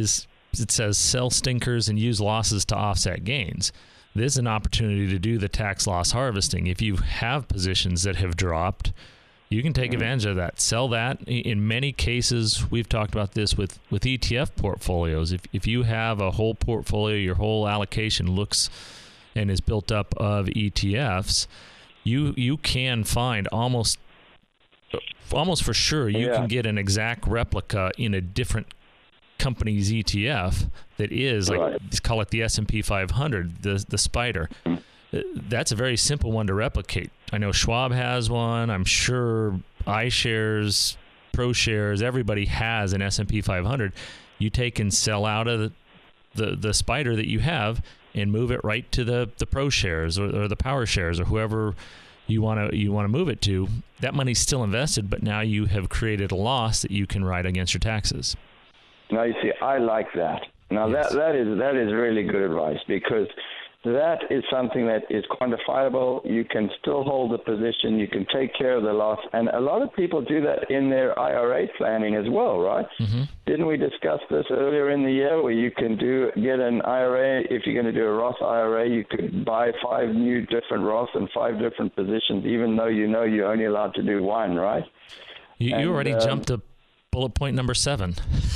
it says sell stinkers and use losses to offset gains. This is an opportunity to do the tax loss harvesting. If you have positions that have dropped, you can take advantage of that. Sell that. In many cases, we've talked about this with, with E T F portfolios. If if you have a whole portfolio, your whole allocation looks and is built up of E T Fs, you you can find almost almost for sure you yeah. can get an exact replica in a different company's E T F that is like right. let's call it the S and P five hundred, the the spider. That's a very simple one to replicate. I know Schwab has one. I'm sure iShares, ProShares, everybody has an S and P five hundred. You take and sell out of the the, the spider that you have and move it right to the the ProShares or, or the PowerShares or whoever you want to you want to move it to. That money's still invested, but now you have created a loss that you can write against your taxes. Now, you see, I like that. Now, yes. that that is that is really good advice, because that is something that is quantifiable. You can still hold the position. You can take care of the loss. And a lot of people do that in their I R A planning as well, right? Mm-hmm. Didn't we discuss this earlier in the year, where you can do get an I R A? If you're going to do a Roth I R A, you could buy five new different Roths and five different positions, even though you know you're only allowed to do one, right? You, and, you already um, jumped to bullet point number seven.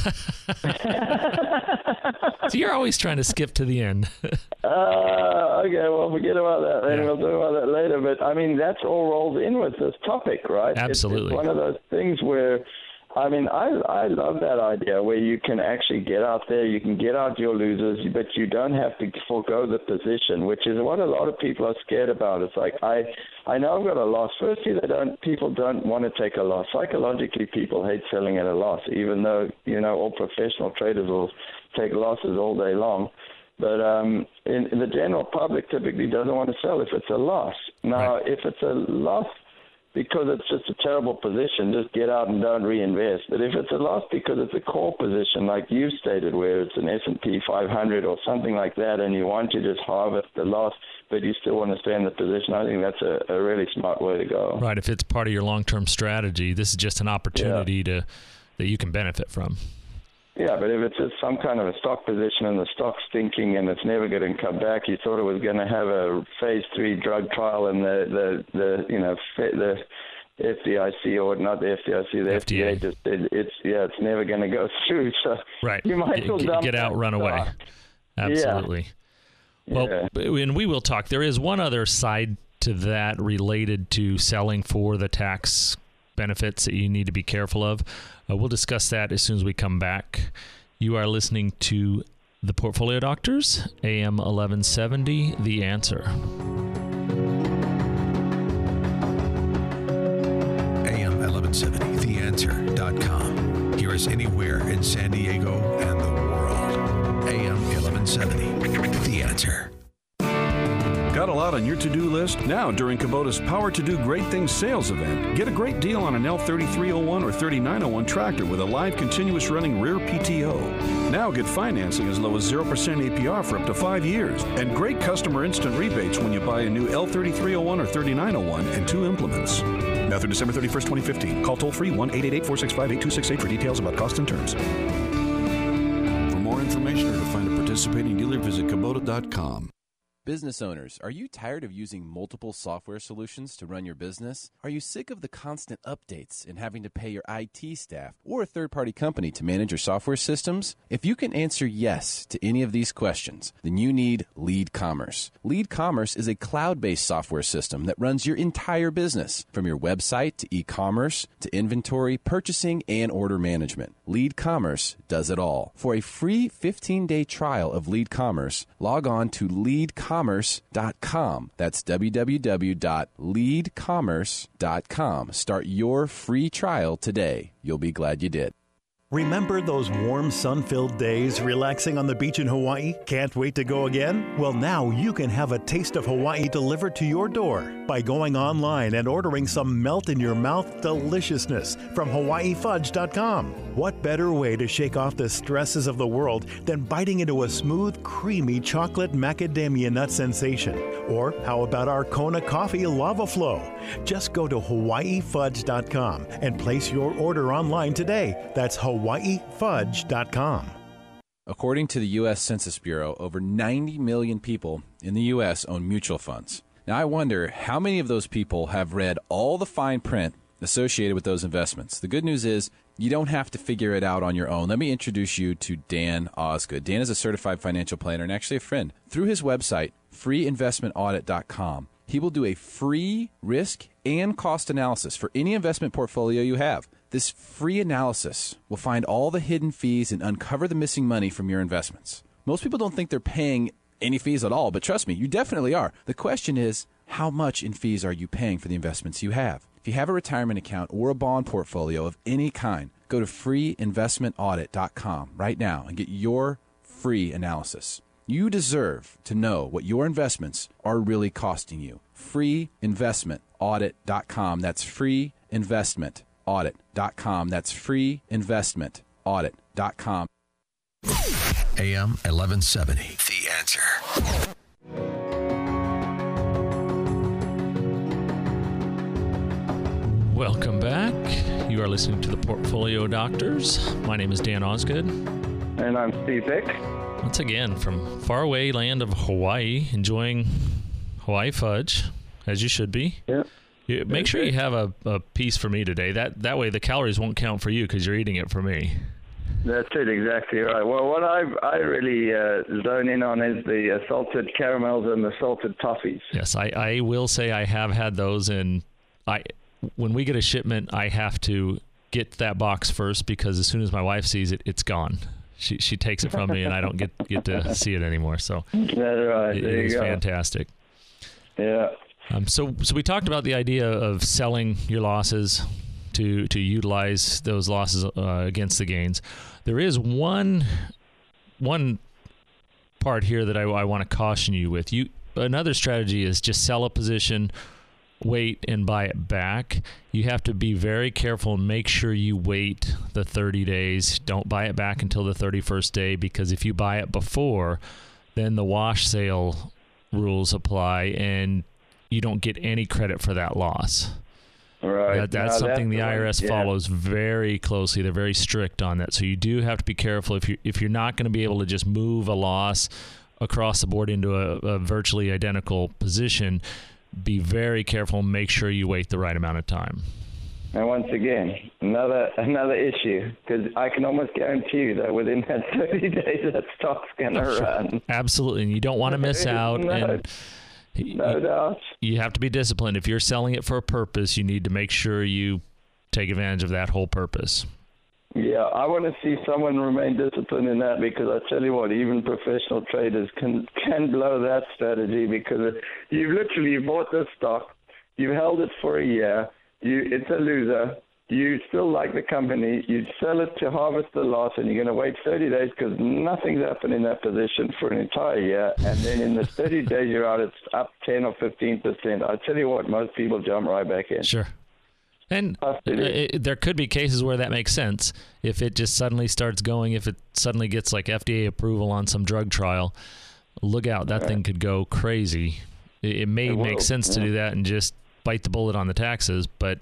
So you're always trying to skip to the end. uh, okay, well, forget about that. Then yeah. we'll talk about that later. But, I mean, that's all rolled in with this topic, right? Absolutely. It's, it's one of those things where, I mean, I I love that idea where you can actually get out there, you can get out your losers, but you don't have to forego the position, which is what a lot of people are scared about. It's like, I I know I've got a loss. Firstly, they don't people don't want to take a loss. Psychologically, people hate selling at a loss, even though, you know, all professional traders will take losses all day long. But um, in, in the general public typically doesn't want to sell if it's a loss. Now, right. if it's a loss because it's just a terrible position, just get out and don't reinvest. But if it's a loss because it's a core position, like you stated, where it's an S and P five hundred or something like that, and you want to just harvest the loss, but you still want to stay in the position, I think that's a, a really smart way to go. Right. If it's part of your long-term strategy, this is just an opportunity yeah. to that you can benefit from. Yeah, but if it's just some kind of a stock position and the stock's stinking and it's never going to come back, you thought it was going to have a phase three drug trial and the, the, the you know, the F D I C, or not the F D I C, the F D A, F D A just said it's, yeah, it's never going to go through. So right. you might as well get, dump get out, run away. Stock. Absolutely. Yeah. Well, yeah. and we will talk. There is one other side to that related to selling for the tax benefits that you need to be careful of. Uh, we'll discuss that as soon as we come back. You are listening to The Portfolio Doctors, A M eleven seventy, The Answer. A M eleven seventy, the answer dot com. Hear us anywhere in San Diego and the world. A M eleven seventy, The Answer. Got a lot on your to-do list? Now, during Kubota's Power to Do Great Things sales event, get a great deal on an L thirty-three oh one or thirty-nine oh one tractor with a live continuous running rear P T O. Now get financing as low as zero percent A P R for up to five years, and great customer instant rebates when you buy a new L thirty-three oh one or thirty-nine oh one and two implements. Now through December thirty-first, twenty fifteen. Call toll-free one eight eight eight, four six five, eight two six eight for details about cost and terms. For more information or to find a participating dealer, visit Kubota dot com. Business owners, are you tired of using multiple software solutions to run your business? Are you sick of the constant updates and having to pay your I T staff or a third-party company to manage your software systems? If you can answer yes to any of these questions, then you need Lead Commerce. Lead Commerce is a cloud-based software system that runs your entire business, from your website to e-commerce to inventory, purchasing, and order management. Lead Commerce does it all. For a free fifteen-day trial of Lead Commerce, log on to lead commerce dot com. That's w w w dot lead commerce dot com. Start your free trial today. You'll be glad you did. Remember those warm, sun-filled days relaxing on the beach in Hawaii? Can't wait to go again? Well, now you can have a taste of Hawaii delivered to your door by going online and ordering some melt-in-your-mouth deliciousness from hawaii fudge dot com. What better way to shake off the stresses of the world than biting into a smooth, creamy chocolate macadamia nut sensation? Or how about our Kona Coffee Lava Flow? Just go to hawaii fudge dot com and place your order online today. That's hawaii fudge dot com. According to the U S Census Bureau, over ninety million people in the U S own mutual funds. Now, I wonder how many of those people have read all the fine print associated with those investments. The good news is you don't have to figure it out on your own. Let me introduce you to Dan Osgood. Dan is a certified financial planner and actually a friend. Through his website, free investment audit dot com, he will do a free risk and cost analysis for any investment portfolio you have. This free analysis will find all the hidden fees and uncover the missing money from your investments. Most people don't think they're paying any fees at all, but trust me, you definitely are. The question is, how much in fees are you paying for the investments you have? If you have a retirement account or a bond portfolio of any kind, go to free investment audit dot com right now and get your free analysis. You deserve to know what your investments are really costing you. free investment audit dot com. That's free investment audit dot com. That's free investment audit dot com. A M eleven seventy, The Answer. Welcome back. You are listening to the Portfolio Doctors. My name is Dan Osgood. And I'm Steve Vick. Once again, from faraway land of Hawaii, enjoying Hawaii fudge, as you should be. Yeah. You, make sure you have a, a piece for me today. That that way the calories won't count for you because you're eating it for me. That's it, exactly right. Well, what I I really uh, zone in on is the uh, salted caramels and the salted toffees. Yes, I, I will say I have had those, and I when we get a shipment, I have to get that box first because as soon as my wife sees it, it's gone. She she takes it from me, and I don't get get to see it anymore. So that's right. It, there it you is go. fantastic. Yeah. Um, so so we talked about the idea of selling your losses to to utilize those losses uh, against the gains. There is one one part here that I, I want to caution you with. You another strategy is just sell a position, wait and buy it back. You have to be very careful and make sure you wait the thirty days. Don't buy it back until the thirty-first day, because if you buy it before, then the wash sale rules apply and you don't get any credit for that loss. Right. That, that's no, something that's the I R S yeah. follows very closely. They're very strict on that. So you do have to be careful if you if you're not going to be able to just move a loss across the board into a, a virtually identical position. Be very careful and make sure you wait the right amount of time. And once again, another another issue, because I can almost guarantee you that within that thirty days, that stock's going to run. Absolutely, and you don't want to miss out. no, and no you, doubt. You have to be disciplined. If you're selling it for a purpose, you need to make sure you take advantage of that whole purpose. Yeah, I want to see someone remain disciplined in that, because I tell you what, even professional traders can can blow that strategy, because you've literally bought this stock, you've held it for a year, you it's a loser, you still like the company, you sell it to harvest the loss, and you're going to wait thirty days because nothing's happened in that position for an entire year, and then in the thirty days you're out, it's up ten or fifteen percent. I tell you what, most people jump right back in. Sure. And uh, it, there could be cases where that makes sense. If it just suddenly starts going, if it suddenly gets like F D A approval on some drug trial, look out, that right. thing could go crazy. It, it may it make sense yeah. to do that and just bite the bullet on the taxes, but...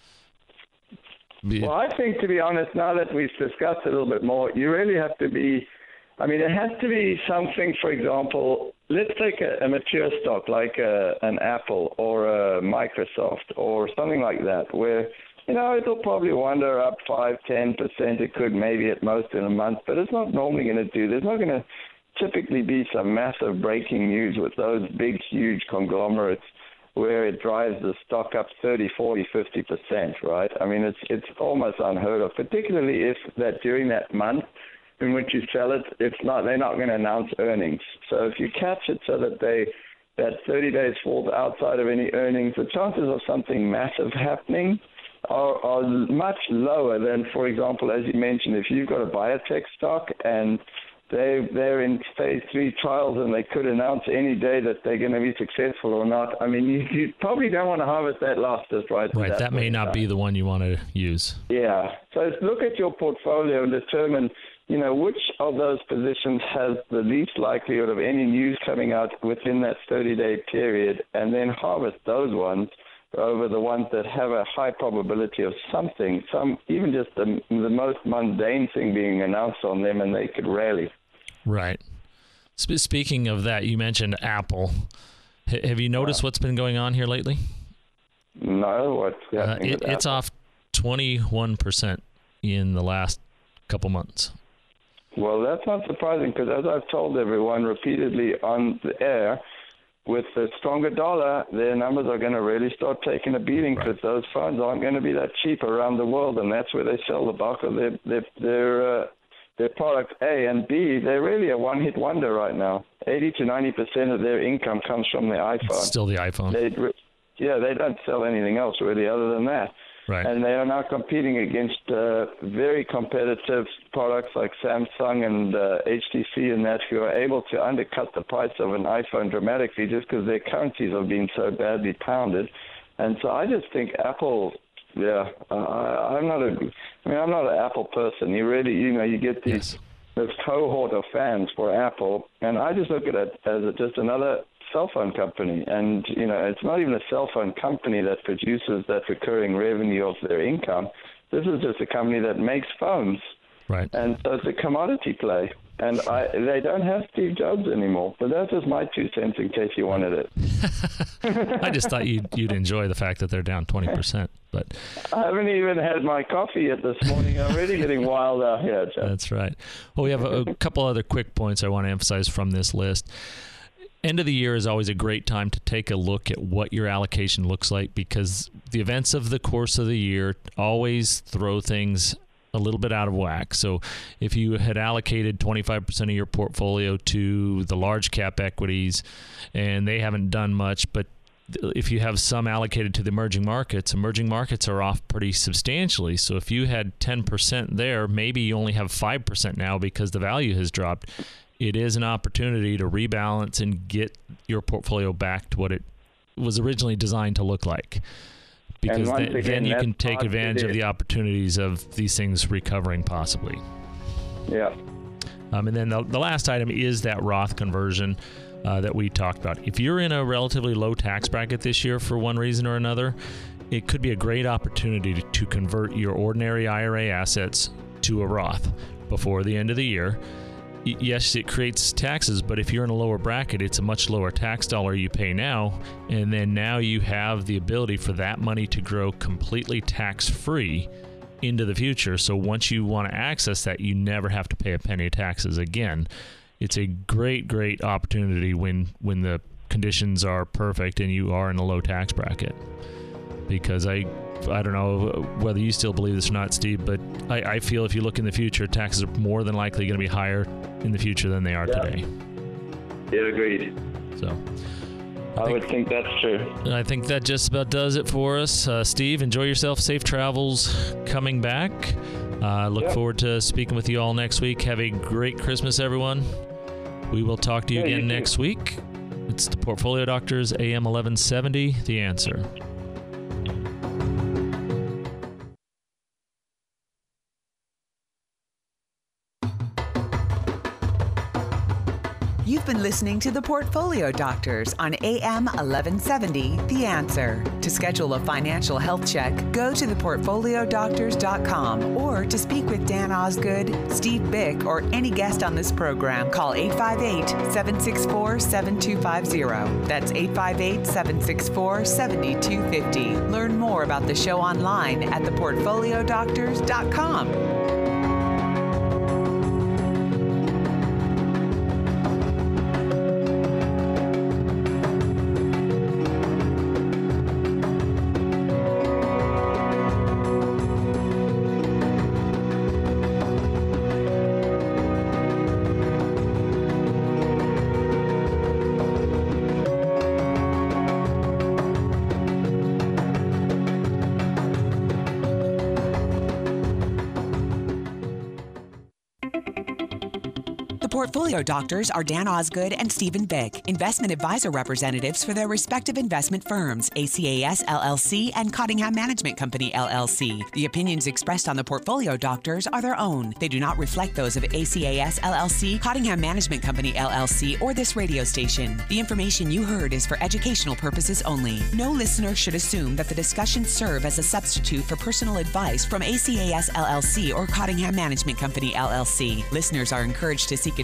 Well, I think, to be honest, now that we've discussed it a little bit more, you really have to be... I mean, it has to be something, for example, let's take a, a mature stock like a, an Apple or a Microsoft or something like that, where, you know, it'll probably wander up five, ten percent. It could maybe at most in a month, but it's not normally going to do. There's not going to typically be some massive breaking news with those big, huge conglomerates where it drives the stock up thirty, forty, fifty percent, right? I mean, it's it's almost unheard of, particularly if that during that month in which you sell it, it's not they're not going to announce earnings. So if you catch it so that they that thirty days falls outside of any earnings, the chances of something massive happening are, are much lower than, for example, as you mentioned, if you've got a biotech stock and they they're in phase three trials and they could announce any day that they're going to be successful or not. I mean, you, you probably don't want to harvest that loss just right. Right, that, that may not be the one you want to use. Yeah. So look at your portfolio and determine, you know, which of those positions has the least likelihood of any news coming out within that thirty-day period, and then harvest those ones over the ones that have a high probability of something, some even just the, the most mundane thing being announced on them, and they could rally. Right. Sp- speaking of that, you mentioned Apple. H- have you noticed what's been going on here lately? No, what's happening? Uh, it, it's off twenty-one percent in the last couple months. Well, that's not surprising because, as I've told everyone repeatedly on the air, with the stronger dollar, their numbers are going to really start taking a beating because right. those phones aren't going to be that cheap around the world, and that's where they sell the bulk of their their their, uh, their product. A and B, they're really a one-hit wonder right now. eighty to ninety percent of their income comes from the iPhone. It's still the iPhone. They, yeah, they don't sell anything else really other than that. Right. And they are now competing against uh, very competitive products like Samsung and uh, H T C and that, who are able to undercut the price of an iPhone dramatically just because their currencies are being so badly pounded. And so I just think Apple, yeah, uh, I'm not a, I mean, I'm not an Apple person. You really, you know, you get these yes. this cohort of fans for Apple, and I just look at it as a, just another cell phone company. And, you know, it's not even a cell phone company that produces that recurring revenue of their income. This is just a company that makes phones. Right. And so it's a commodity play. And I, they don't have Steve Jobs anymore. But that's just my two cents in case you wanted it. I just thought you'd, you'd enjoy the fact that they're down twenty percent. But I haven't even had my coffee yet this morning. I'm really getting wild out here, Jeff. That's right. Well, we have a, a couple other quick points I want to emphasize from this list. End of the year is always a great time to take a look at what your allocation looks like, because the events of the course of the year always throw things a little bit out of whack. So if you had allocated twenty-five percent of your portfolio to the large cap equities and they haven't done much, but if you have some allocated to the emerging markets, emerging markets are off pretty substantially. So if you had ten percent there, maybe you only have five percent now because the value has dropped. It is an opportunity to rebalance and get your portfolio back to what it was originally designed to look like. Because th- again, then you can take advantage of the opportunities of these things recovering possibly. Yeah. Um, and then the, the last item is that Roth conversion uh, that we talked about. If you're in a relatively low tax bracket this year for one reason or another, it could be a great opportunity to, to convert your ordinary I R A assets to a Roth before the end of the year. Yes, it creates taxes, but if you're in a lower bracket, it's a much lower tax dollar you pay now, and then now you have the ability for that money to grow completely tax-free into the future. So once you want to access that, you never have to pay a penny of taxes again. It's a great, great opportunity when, when the conditions are perfect and you are in a low tax bracket. Because I... I don't know whether you still believe this or not, Steve, but I, I feel if you look in the future, taxes are more than likely going to be higher in the future than they are yeah. today. Yeah, agreed. So, I, I think, would think that's true. I think that just about does it for us. Uh, Steve, enjoy yourself. Safe travels coming back. I uh, look yep. forward to speaking with you all next week. Have a great Christmas, everyone. We will talk to you yeah, again you next week. It's the Portfolio Doctors, A M eleven seventy, The Answer. You've been listening to The Portfolio Doctors on A M eleven seventy, The Answer. To schedule a financial health check, go to the portfolio doctors dot com, or to speak with Dan Osgood, Steve Bick, or any guest on this program, call eight five eight, seven six four, seven two five zero. That's eight five eight, seven six four, seven two five zero. Learn more about the show online at the portfolio doctors dot com. Portfolio Doctors are Dan Osgood and Stephen Bick, investment advisor representatives for their respective investment firms, A C A S L L C and Cottingham Management Company L L C. The opinions expressed on the Portfolio Doctors are their own. They do not reflect those of A C A S L L C, Cottingham Management Company L L C, or this radio station. The information you heard is for educational purposes only. No listener should assume that the discussions serve as a substitute for personal advice from A C A S L L C or Cottingham Management Company L L C. Listeners are encouraged to seek advice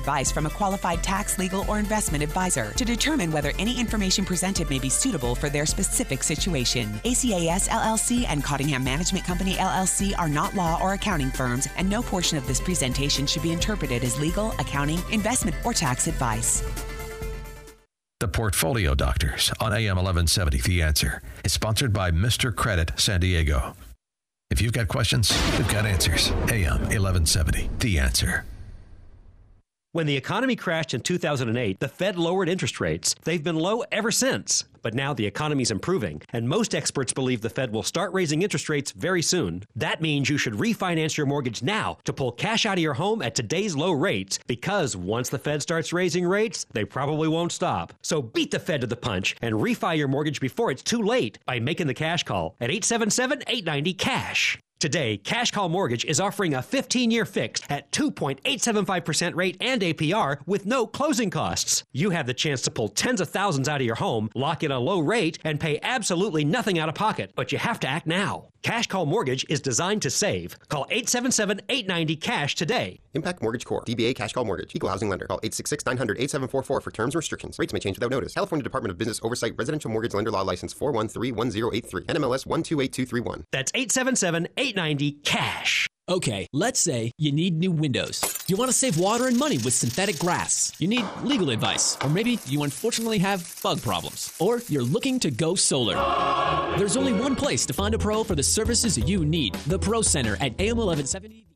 advice from a qualified tax, legal, or investment advisor to determine whether any information presented may be suitable for their specific situation. A C A S L L C and Cottingham Management Company L L C are not law or accounting firms, and no portion of this presentation should be interpreted as legal, accounting, investment, or tax advice. The Portfolio Doctors on A M eleven seventy The Answer is sponsored by Mister Credit San Diego. If you've got questions, we've got answers. A M eleven seventy The Answer. When the economy crashed in two thousand eight, the Fed lowered interest rates. They've been low ever since. But now the economy's improving, and most experts believe the Fed will start raising interest rates very soon. That means you should refinance your mortgage now to pull cash out of your home at today's low rates, because once the Fed starts raising rates, they probably won't stop. So beat the Fed to the punch and refi your mortgage before it's too late by making the cash call at eight seven seven, eight nine zero, cash. Today, Cash Call Mortgage is offering a fifteen-year fix at two point eight seven five percent rate and A P R with no closing costs. You have the chance to pull tens of thousands out of your home, lock in a low rate, and pay absolutely nothing out of pocket. But you have to act now. Cash Call Mortgage is designed to save. Call eight seven seven, eight nine zero, cash today. Impact Mortgage Corp. D B A Cash Call Mortgage. Equal Housing Lender. Call eight six six, nine hundred, eight seven four four for terms and restrictions. Rates may change without notice. California Department of Business Oversight Residential Mortgage Lender Law License four one three one zero eight three. N M L S one two eight two three one. That's eight seven seven, eight nine zero, cash. Okay, let's say you need new windows. You want to save water and money with synthetic grass. You need legal advice. Or maybe you unfortunately have bug problems. Or you're looking to go solar. There's only one place to find a pro for the services you need. The Pro Center at A M eleven seventy.